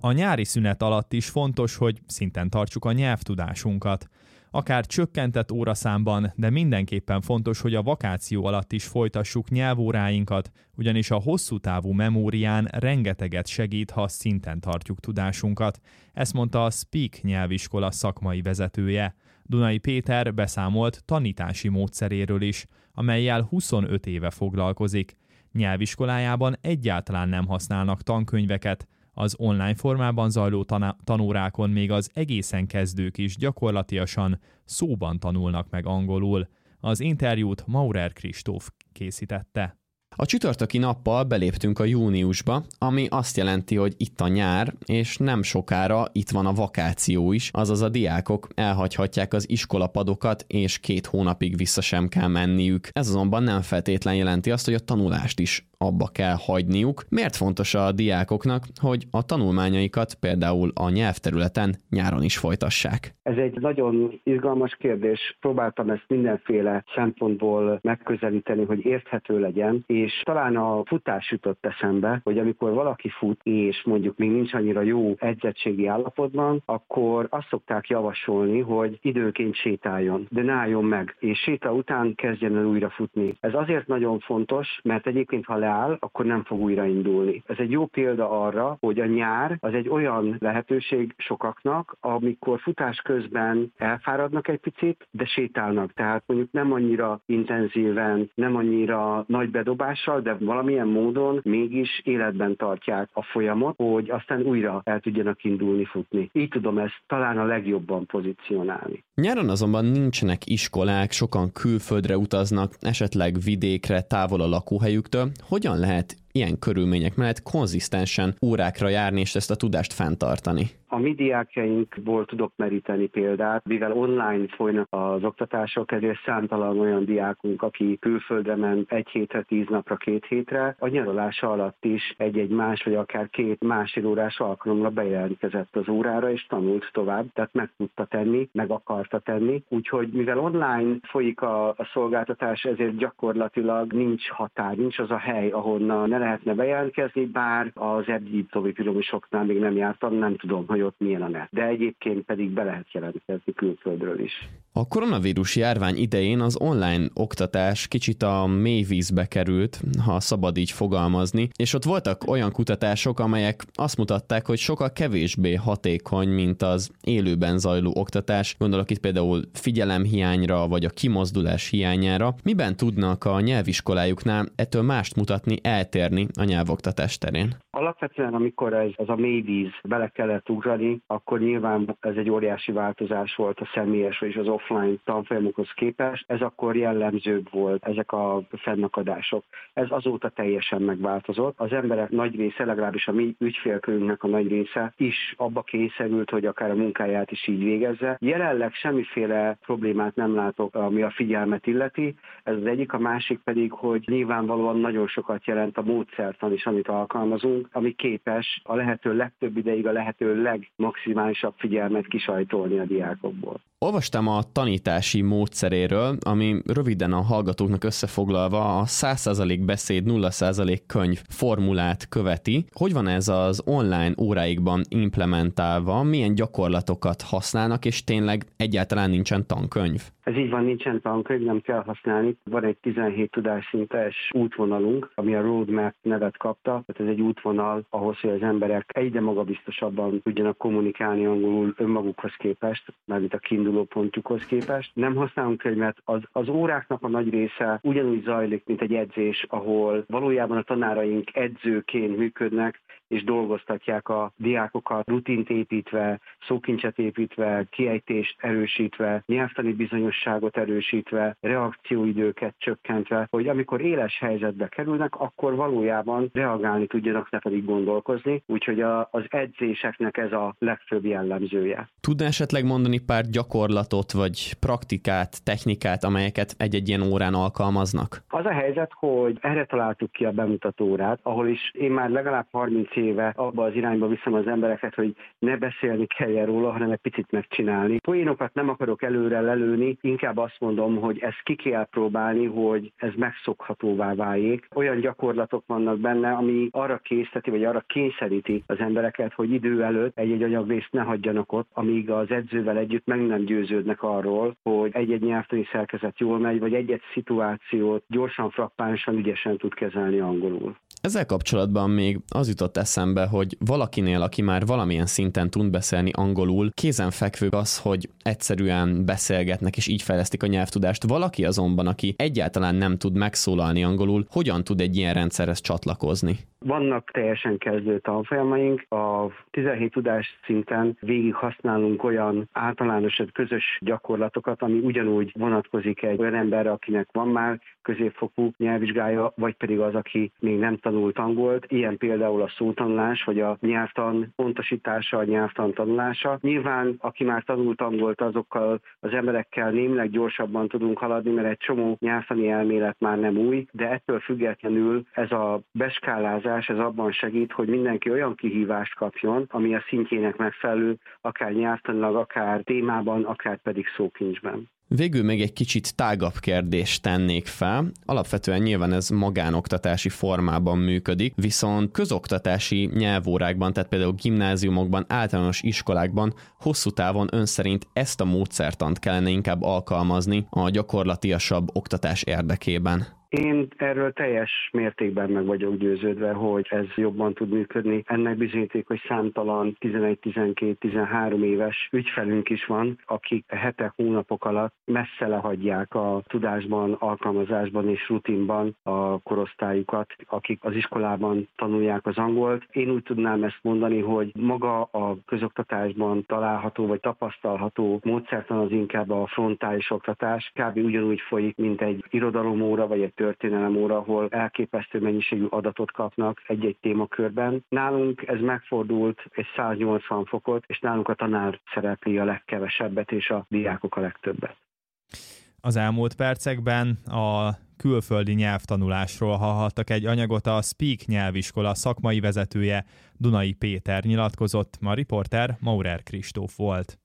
A nyári szünet alatt is fontos, hogy szinten tartsuk a nyelvtudásunkat. Akár csökkentett óraszámban, de mindenképpen fontos, hogy a vakáció alatt is folytassuk nyelvóráinkat, ugyanis a hosszú távú memórián rengeteget segít, ha szinten tartjuk tudásunkat. Ezt mondta a Speak nyelviskola szakmai vezetője. Dunai Péter beszámolt tanítási módszeréről is, amellyel 25 éve foglalkozik. Nyelviskolájában egyáltalán nem használnak tankönyveket, az online formában zajló tanórákon még az egészen kezdők is gyakorlatiasan szóban tanulnak meg angolul. Az interjút Maurer Kristóf készítette. A csütörtöki nappal beléptünk a júniusba, ami azt jelenti, hogy itt a nyár, és nem sokára itt van a vakáció is, azaz a diákok elhagyhatják az iskolapadokat, és 2 hónapig vissza sem kell menniük. Ez azonban nem feltétlen jelenti azt, hogy a tanulást is abba kell hagyniuk. Miért fontos a diákoknak, hogy a tanulmányaikat például a nyelvterületen nyáron is folytassák? Ez egy nagyon izgalmas kérdés. Próbáltam ezt mindenféle szempontból megközelíteni, hogy érthető legyen, és talán a futás jutott eszembe, hogy amikor valaki fut, és mondjuk még nincs annyira jó edzettségi állapotban, akkor azt szokták javasolni, hogy időnként sétáljon, de ne álljon meg, és séta után kezdjen el újra futni. Ez azért nagyon fontos, mert egyébként, ha leáll, akkor nem fog újraindulni. Ez egy jó példa arra, hogy a nyár az egy olyan lehetőség sokaknak, amikor futás közben elfáradnak egy picit, de sétálnak. Tehát mondjuk nem annyira intenzíven, nem annyira nagy bedobással, de valamilyen módon mégis életben tartják a folyamot, hogy aztán újra el tudjanak indulni futni. Így tudom ezt talán a legjobban pozícionálni. Nyáron azonban nincsenek iskolák, sokan külföldre utaznak, esetleg vidékre, távol a lakóhelyüktől. Hogyan lehet ilyen körülmények mellett konzisztensen órákra járni és ezt a tudást fenntartani? A mi diákjainkból tudok meríteni példát, mivel online folynak az oktatások, ezért számtalan olyan diákunk, aki külföldre ment 1 hétre, 10 napra, 2 hétre, a nyaralása alatt is egy más vagy akár 2 másfél órás alkalomra bejelentkezett az órára, és tanult tovább, tehát meg tudta tenni, meg akarta tenni. Úgyhogy mivel online folyik a szolgáltatás, ezért gyakorlatilag nincs határ, nincs az a hely, ahonnan ne lehetne bejelentkezni, bár az egyiptomi piramisoknál még nem jártam, nem tudom, hogy ott milyen a net. De egyébként pedig be lehet jelentkezni külföldről is. A koronavírus járvány idején az online oktatás kicsit a mélyvízbe került, ha szabad így fogalmazni, és ott voltak olyan kutatások, amelyek azt mutatták, hogy sokkal kevésbé hatékony, mint az élőben zajló oktatás. Gondolok itt például figyelemhiányra, vagy a kimozdulás hiányára. Miben tudnak a nyelviskolájuknál ettől mást mutatni, eltérni a nyelvoktatás terén? Alapvetően, amikor ez a mélyvíz bele kellett ugrani, akkor nyilván ez egy óriási változás volt a személyes és az offline tanfolyamokhoz képest. Ez akkor jellemzőbb volt, ezek a fennakadások. Ez azóta teljesen megváltozott. Az emberek nagy része, legalábbis a mi ügyfélkörünknek a nagy része is abba kényszerült, hogy akár a munkáját is így végezze. Jelenleg semmiféle problémát nem látok, ami a figyelmet illeti. Ez az egyik, a másik pedig, hogy nyilvánvalóan nagyon sokat jelent a módszertan is, amit alkalmazunk, ami képes a lehető legtöbb ideig a lehető legmaximálisabb figyelmet kisajtolni a diákokból. Olvastam a tanítási módszeréről, ami röviden a hallgatóknak összefoglalva a 100% beszéd, 0% könyv formulát követi. Hogy van ez az online óráikban implementálva, milyen gyakorlatokat használnak, és tényleg egyáltalán nincsen tankönyv? Ez így van, nincsen tankönyv, nem kell használni. Van egy 17 tudásszintes útvonalunk, ami a Roadmap nevet kapta. Tehát ez egy útvonal ahhoz, hogy az emberek egyre magabiztosabban tudjanak kommunikálni angolul önmagukhoz képest, mármint a kiinduló pontjukhoz képest. Nem használunk könyvet, az óráknak a nagy része ugyanúgy zajlik, mint egy edzés, ahol valójában a tanáraink edzőként működnek, és dolgoztatják a diákokat, rutint építve, szókincset építve, kiejtést erősítve, nyelvtani bizonyosságot erősítve, reakcióidőket csökkentve, hogy amikor éles helyzetbe kerülnek, akkor valójában reagálni tudjanak, ne pedig gondolkozni. Úgyhogy az edzéseknek ez a legfőbb jellemzője. Tudná esetleg mondani pár gyakorlatot, vagy praktikát, technikát, amelyeket egy-egy ilyen órán alkalmaznak? Az a helyzet, hogy erre találtuk ki a bemutatórát, ahol is én már legalább 30 éve abba az irányba viszem az embereket, hogy ne beszélni kelljen róla, hanem egy picit megcsinálni. Poénokat nem akarok előre lelőni, inkább azt mondom, hogy ezt ki kell próbálni, hogy ez megszokhatóvá váljék. Olyan gyakorlatok vannak benne, ami arra készteti, vagy arra kényszeríti az embereket, hogy idő előtt egy-egy anyagrészt ne hagyjanak ott, amíg az edzővel együtt meg nem győződnek arról, hogy egy-egy nyelvtani szerkezet jól megy, vagy egy-egy szituációt gyorsan, frappánsan, ügyesen tud kezelni angolul. Ezzel kapcsolatban még az jutott eszembe, hogy valakinél, aki már valamilyen szinten tud beszélni angolul, kézenfekvő az, hogy egyszerűen beszélgetnek és így fejlesztik a nyelvtudást. Valaki azonban, aki egyáltalán nem tud megszólalni angolul, hogyan tud egy ilyen rendszerhez csatlakozni? Vannak teljesen kezdő tanfolyamaink, a 17 tudás szinten végig használunk olyan általános közös gyakorlatokat, ami ugyanúgy vonatkozik egy olyan emberre, akinek van már középfokú nyelvvizsgája, vagy pedig az, aki még nem tanult angolt. Ilyen például a szótanulás, vagy a nyelvtan pontosítása, a nyelvtan tanulása. Nyilván, aki már tanult angolt, azokkal az emberekkel némileg gyorsabban tudunk haladni, mert egy csomó nyelvtani elmélet már nem új, de ettől függetlenül ez a beskálázás, ez abban segít, hogy mindenki olyan kihívást kapjon, ami a szintjének megfelelő, akár nyelvtanilag, akár témában, akár pedig szókincsben. Végül még egy kicsit tágabb kérdést tennék fel. Alapvetően nyilván ez magánoktatási formában működik, viszont közoktatási nyelvórákban, tehát például gimnáziumokban, általános iskolákban hosszú távon ön szerint ezt a módszertant kellene inkább alkalmazni a gyakorlatiasabb oktatás érdekében. Én erről teljes mértékben meg vagyok győződve, hogy ez jobban tud működni. Ennek bizonyíték, hogy számtalan 11, 12, 13 éves ügyfelünk is van, akik hetek, hónapok alatt messze lehagyják a tudásban, alkalmazásban és rutinban a korosztályukat, akik az iskolában tanulják az angolt. Én úgy tudnám ezt mondani, hogy maga a közoktatásban található vagy tapasztalható módszertan az inkább a frontális oktatás. Kb. Ugyanúgy folyik, mint egy irodalomóra vagy egy történelemóra, ahol elképesztő mennyiségű adatot kapnak egy-egy témakörben. Nálunk ez megfordult egy 180 fokot, és nálunk a tanár szerepli a legkevesebbet, és a diákok a legtöbbet. Az elmúlt percekben a külföldi nyelvtanulásról hallhattak egy anyagot, a Speak nyelviskola szakmai vezetője Dunai Péter nyilatkozott, a riporter Maurer Kristóf volt.